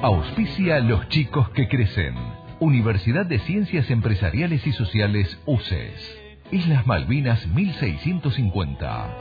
Auspicia Los Chicos que Crecen. Universidad de Ciencias Empresariales y Sociales UCES. Islas Malvinas 1650.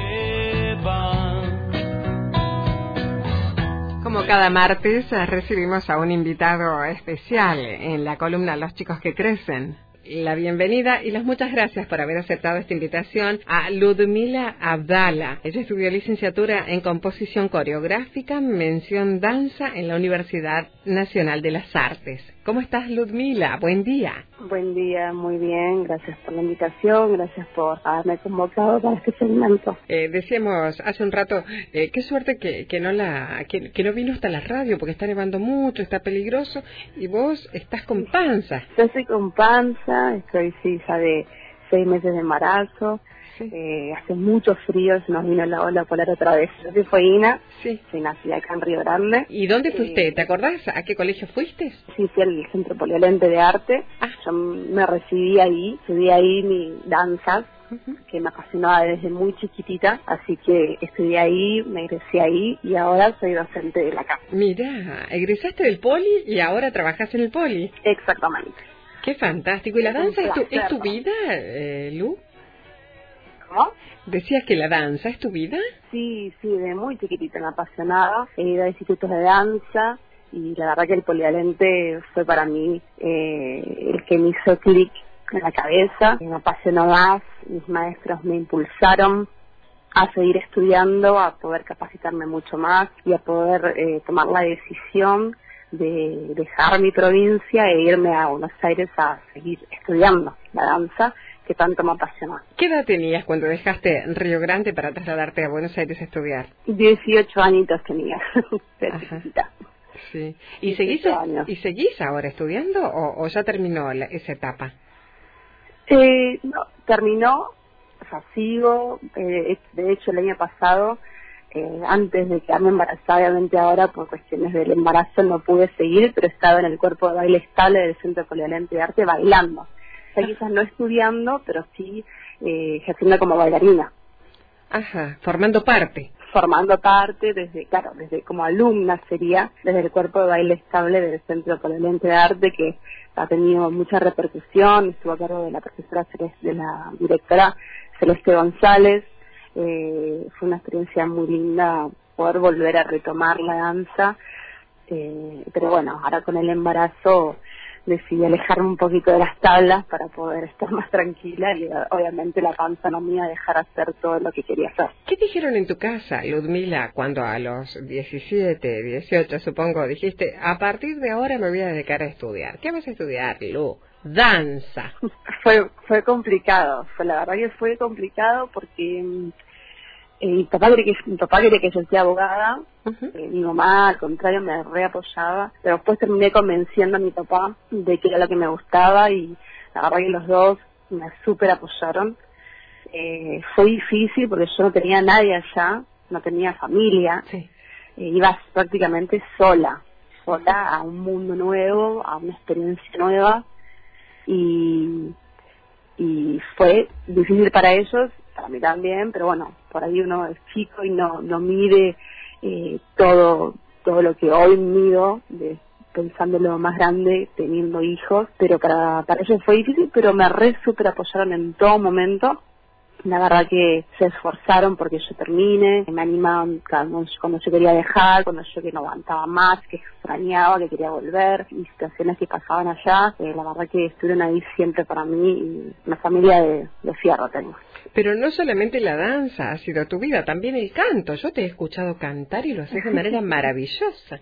Como cada martes recibimos a un invitado especial en la columna Los Chicos que Crecen. La bienvenida y las muchas gracias por haber aceptado esta invitación a Ludmila Abdala. Ella estudió licenciatura en composición coreográfica, mención danza en la Universidad Nacional de las Artes. ¿Cómo estás, Ludmila? Buen día. Buen día, muy bien. Gracias por la invitación, gracias por haberme convocado para este segmento. Decíamos hace un rato, qué suerte que no vino hasta la radio porque está nevando mucho, está peligroso y vos estás con panza. Yo estoy con panza, estoy ya de 6 meses de embarazo. Sí. Hace mucho frío, se nos vino la ola polar otra vez. Yo soy Foina, sí. Soy nacida acá en Río Grande. ¿Y dónde fuiste? ¿Te acordás? ¿A qué colegio fuiste? Sí, fui al Centro Polivalente de Arte. Yo me recibí ahí, estudié ahí mi danzas, que me apasionaba desde muy chiquitita, así que estudié ahí, me egresé ahí y ahora soy docente de la casa. Mirá, egresaste del Poli y ahora trabajás en el Poli. Exactamente. Qué fantástico. ¿Y la danza es tu vida, Lu? ¿Cómo? ¿Decías que la danza es tu vida? Sí, de muy chiquitita me apasionaba. He ido a institutos de danza y la verdad que el polivalente fue para mí el que me hizo clic en la cabeza. Me apasionó más, mis maestros me impulsaron a seguir estudiando, a poder capacitarme mucho más y a poder tomar la decisión de dejar mi provincia e irme a Buenos Aires a seguir estudiando la danza que tanto me apasionó. ¿Qué edad tenías cuando dejaste Río Grande para trasladarte a Buenos Aires a estudiar? 18 añitos tenía, chiquita. Sí. ¿Y seguís ahora estudiando o ya terminó esa etapa? No, terminó, o sea, sigo, de hecho el año pasado, antes de quedarme embarazada, obviamente ahora por cuestiones del embarazo no pude seguir, pero estaba en el cuerpo de baile estable del Centro Polivalente de Arte bailando. O sea, quizás no estudiando, pero sí ejerciendo como bailarina. Ajá, formando parte. Formando parte, desde como alumna sería, desde el cuerpo de baile estable del Centro Polivalente de Arte, que ha tenido mucha repercusión. Estuvo a cargo de la profesora de la directora Celeste González. Fue una experiencia muy linda poder volver a retomar la danza, pero bueno, ahora con el embarazo decidí alejarme un poquito de las tablas para poder estar más tranquila y obviamente la panza no me iba a dejar hacer todo lo que quería hacer. ¿Qué te dijeron en tu casa, Ludmila, cuando a los 17, 18 supongo dijiste, a partir de ahora me voy a dedicar a estudiar? ¿Qué vas a estudiar, Lu? Danza. Fue complicado, la verdad que fue complicado porque mi papá quería que yo sea abogada. Mi mamá al contrario me reapoyaba, pero después terminé convenciendo a mi papá de que era lo que me gustaba y la verdad que los dos me súper apoyaron. Fue difícil porque yo no tenía nadie allá, no tenía familia. Sí. Iba prácticamente sola a un mundo nuevo, a una experiencia nueva y fue difícil para ellos, para mí también, pero bueno, por ahí uno es chico y no mide todo lo que hoy mido, pensándolo más grande, teniendo hijos, pero para ellos fue difícil, pero me súper apoyaron en todo momento. La verdad que se esforzaron porque yo termine, me animaban cuando yo quería dejar, cuando yo que no aguantaba más, que extrañaba, que quería volver, y situaciones que pasaban allá, la verdad que estuvieron ahí siempre para mí, y una familia de fierro tengo. Pero no solamente la danza ha sido tu vida, también el canto. Yo te he escuchado cantar y lo haces de manera maravillosa.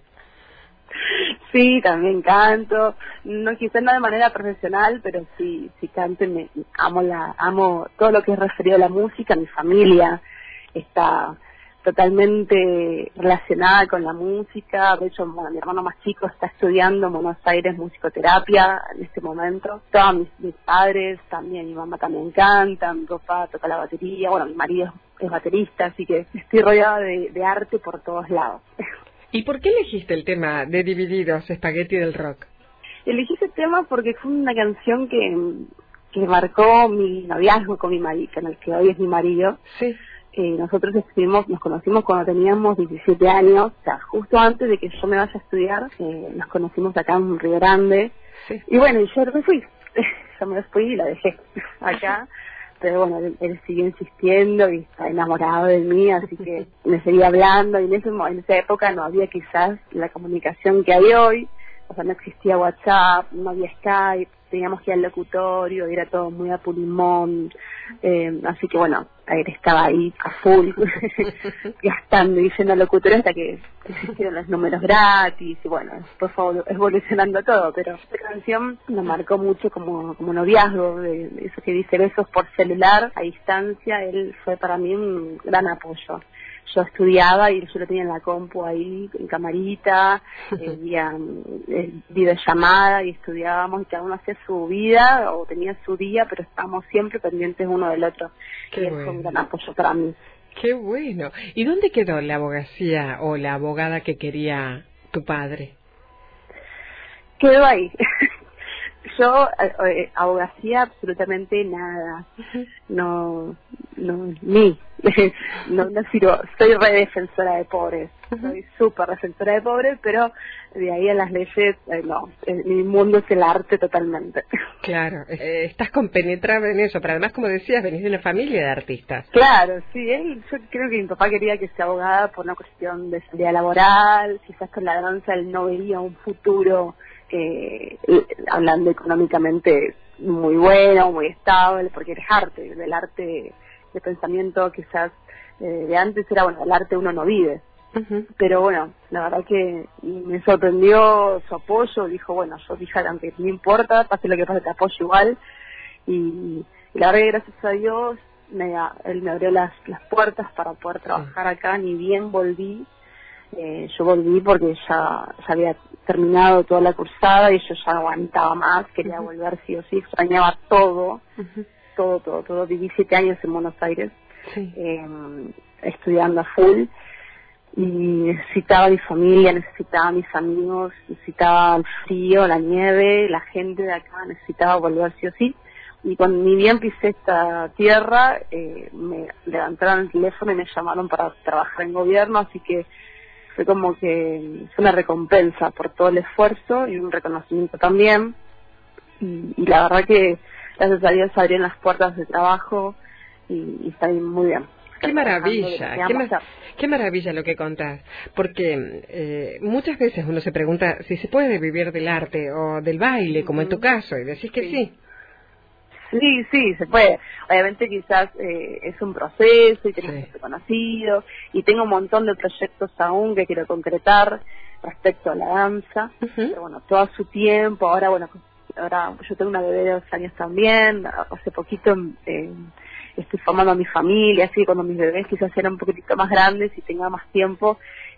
Sí, también canto, quizás no de manera profesional, pero sí canto y amo todo lo que es referido a la música. Mi familia está totalmente relacionada con la música. De hecho, mi hermano más chico está estudiando en Buenos Aires musicoterapia en este momento. Todos mis padres también, mi mamá también canta, mi papá toca la batería, bueno, mi marido es baterista, así que estoy rodeada de arte por todos lados. ¿Y por qué elegiste el tema de Divididos, Espagueti del Rock? Elegí ese tema porque fue una canción que marcó mi noviazgo con mi marido, con el que hoy es mi marido. Sí. nosotros nos conocimos cuando teníamos 17 años, o sea, justo antes de que yo me vaya a estudiar, nos conocimos acá en Río Grande. Sí. Y bueno, y yo me fui, yo me fui y la dejé acá, pero bueno, él siguió insistiendo y está enamorado de mí, así que me seguía hablando, y en esa época no había quizás la comunicación que hay hoy, o sea, no existía WhatsApp, no había Skype, teníamos que ir al locutorio, era todo muy a pulmón, así que bueno, él estaba ahí a full, gastando y yendo al locutorio hasta que existieron los números gratis, y bueno, después fue evolucionando todo, pero esta canción nos marcó mucho como noviazgo, de eso que dice besos por celular, a distancia. Él fue para mí un gran apoyo. Yo estudiaba y yo lo tenía en la compu ahí, en camarita, vía videollamada, y estudiábamos, y cada uno hacía su vida o tenía su día, pero estábamos siempre pendientes uno del otro. Qué y bueno. Fue un gran apoyo para mí. Qué bueno. ¿Y dónde quedó la abogacía o la abogada que quería tu padre? Quedó ahí. Yo, abogacía, absolutamente nada. No sirvo. Soy re defensora de pobres. Soy súper defensora de pobres, pero de ahí a las leyes, no. Mi mundo es el arte totalmente. Claro, estás compenetrada en eso, pero además, como decías, venís de una familia de artistas. Claro, sí. Yo creo que mi papá quería que sea abogada por una cuestión de salida laboral. Quizás con la danza él no veía un futuro hablando económicamente muy bueno, muy estable, porque eres arte, del arte de pensamiento quizás de antes era, bueno, el arte uno no vive. Pero bueno, la verdad que me sorprendió su apoyo. Dijo, bueno, yo dije, aunque no importa, pase lo que pase, te apoyo igual. Y la verdad que gracias a Dios él me abrió las puertas para poder trabajar acá. Ni bien volví, yo volví porque ya había terminado toda la cursada y yo ya no aguantaba más, quería volver sí o sí, extrañaba todo, todo. Viví 7 años en Buenos Aires, estudiando a full, y necesitaba mi familia, necesitaba mis amigos, necesitaba el frío, la nieve, la gente de acá, necesitaba volver sí o sí. Y cuando ni bien pisé esta tierra, me levantaron el teléfono y me llamaron para trabajar en gobierno, así que fue como que fue una recompensa por todo el esfuerzo y un reconocimiento también. Y la verdad que gracias a Dios abrieron las puertas de trabajo y está muy bien. Qué maravilla, qué maravilla lo que contás, porque muchas veces uno se pregunta si se puede vivir del arte o del baile, como en tu caso, y decís que sí. Sí, se puede. Obviamente quizás es un proceso y tenés que ser conocido, y tengo un montón de proyectos aún que quiero concretar respecto a la danza, pero bueno, todo a su tiempo. Ahora yo tengo una bebé de 2 años también, hace poquito estoy formando a mi familia, así que cuando mis bebés quizás sean un poquitito más grandes y tenga más tiempo,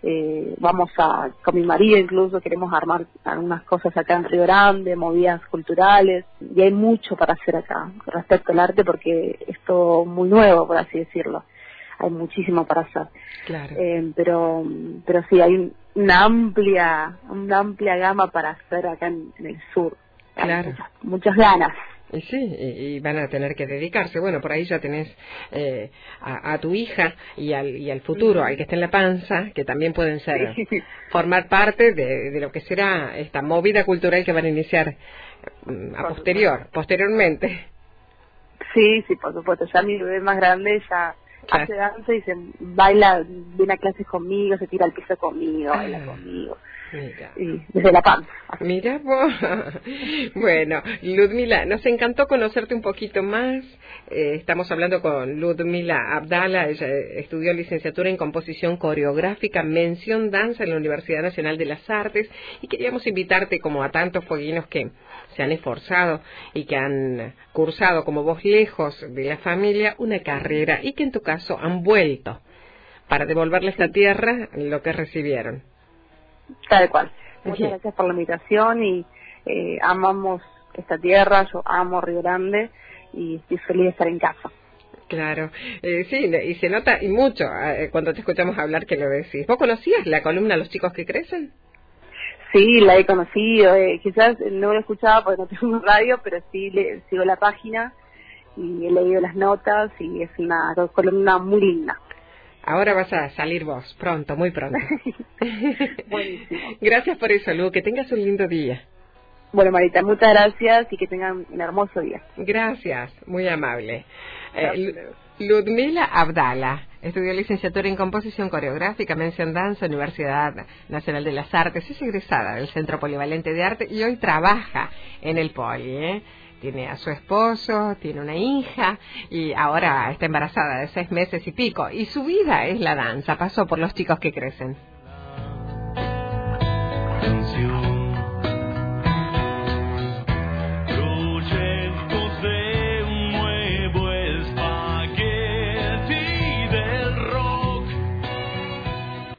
con mi marido incluso, queremos armar algunas cosas acá en Río Grande, movidas culturales, y hay mucho para hacer acá respecto al arte, porque es todo muy nuevo, por así decirlo. Hay muchísimo para hacer. Claro. Pero sí, hay una amplia gama para hacer acá en el sur. Claro. Hay muchas ganas. Y sí, y van a tener que dedicarse. Bueno, por ahí ya tenés a tu hija y al futuro, al que está en la panza, que también pueden formar parte de lo que será esta movida cultural que van a iniciar posteriormente. Sí, por supuesto. Ya mi bebé más grande ya hace danza y se baila, viene a clases conmigo, se tira al piso conmigo, baila conmigo. Mira. Y desde la panza. Mira vos. Bueno, Ludmila, nos encantó conocerte un poquito más. Estamos hablando con Ludmila Abdala. Ella estudió licenciatura en composición coreográfica, mención danza en la Universidad Nacional de las Artes, y queríamos invitarte, como a tantos fueguinos que se han esforzado y que han cursado como vos lejos de la familia una carrera, y que en tu caso han vuelto para devolverle a esta tierra lo que recibieron. Tal cual. Muchas gracias por la invitación, y amamos esta tierra. Yo amo Río Grande y estoy feliz de estar en casa. Claro, sí, y se nota y mucho cuando te escuchamos hablar que lo decís. ¿Vos conocías la columna Los Chicos que Crecen? Sí, la he conocido. Quizás no la escuchaba porque no tengo radio, pero sí sigo la página y he leído las notas, y es una columna muy linda. Ahora vas a salir vos, pronto, muy pronto. Buenísimo. Gracias por eso, Lu, que tengas un lindo día. Bueno, Marita, muchas gracias y que tengan un hermoso día. Gracias, muy amable. Ludmila Abdala estudió licenciatura en composición coreográfica, mención danza, Universidad Nacional de las Artes, es egresada del Centro Polivalente de Arte y hoy trabaja en el Poli, Tiene a su esposo, tiene una hija y ahora está embarazada de 6 meses y pico. Y su vida es la danza, pasó por Los Chicos que Crecen.